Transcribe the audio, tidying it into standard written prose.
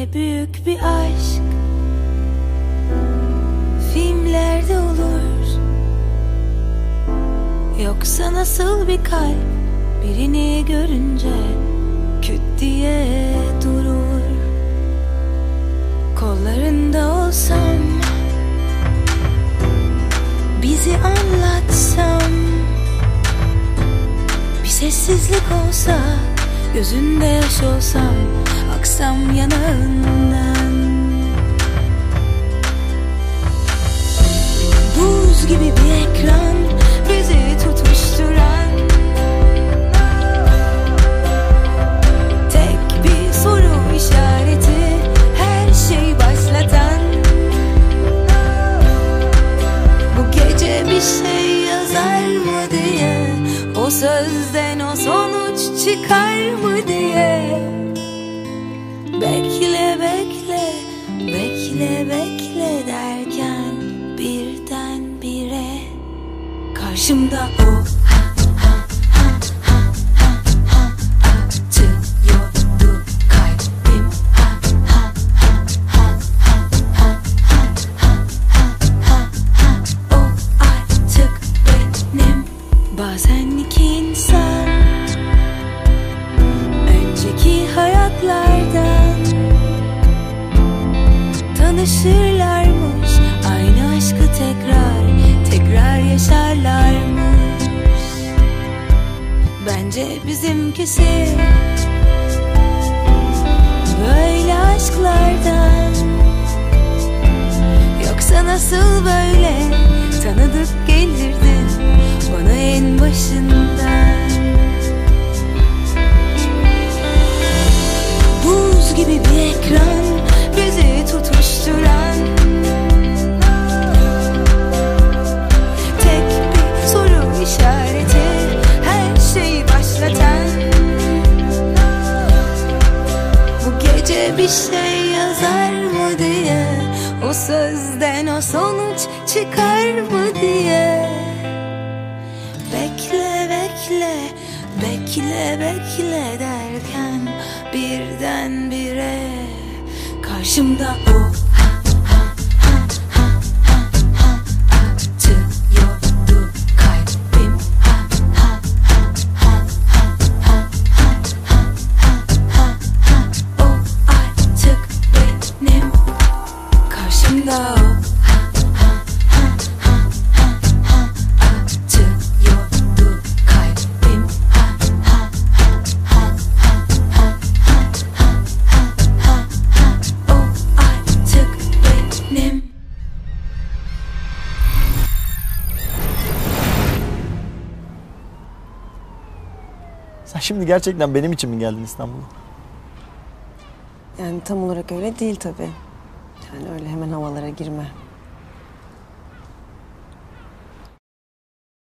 Öyle büyük bir aşk filmlerde olur. Yoksa nasıl bir kalp birini görünce küt diye durur. Kollarında olsam, bizi anlatsam, bir sessizlik olsa, gözünde yaş olsam, aksam yanağından. Buz gibi bir ekran bizi tutuşturan, tek bir soru işareti her şeyi başlatan. Bu gece bir şey yazar mı diye, o sözden o sonuç çıkar mı diye. Bekle bekle, bekle bekle derken birdenbire karşımda o atıyordu kalbim. O artık benim. Bazen iki insan önceki hayatlardan tanışırlarmış, aynı aşkı tekrar yaşarlarmış. Bence bizimkisi böyle aşklardan. Yoksa nasıl böyle tanıdık gelirdin bana en başından. Buz gibi bir ekran bizi tutuşturan, tek bir soru işareti her şeyi başlatan. Bu gece bir şey yazar mı diye, o sözden o sonuç çıkar mı diye. Bekle bekle, bekle bekle derken birdenbire karşımda o atıyordu kalbim. O artık benim. Karşımda o atıyordu kalbim. O artık benim. Sen şimdi gerçekten benim için mi geldin İstanbul'a? Yani tam olarak öyle değil tabii. Yani öyle hemen havalara girme.